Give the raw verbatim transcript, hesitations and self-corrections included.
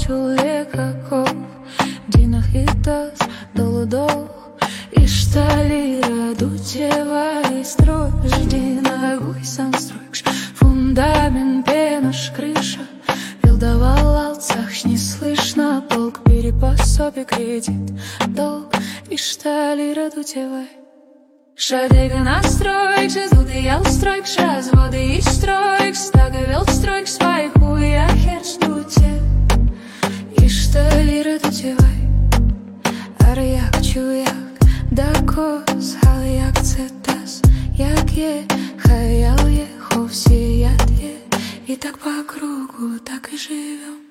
чоловіка, дінах і таз долу-долу, і шталі радутєва, і строй, жди ногой сам строишь, фундамент, пенош, крыша, билдовал алцах, не слышно, полк, перепособие, кредит, долг, и штали радутєва. Шадега настройк, жезлуды я устройк, разводы и стройк, стаговел стройк, своих хуя хер ждуте, и штали радутєва. Аряк, чуяк, дакос, халяк, цетас, як є, хаял є, ховсі яд є, и так по кругу, так и живем.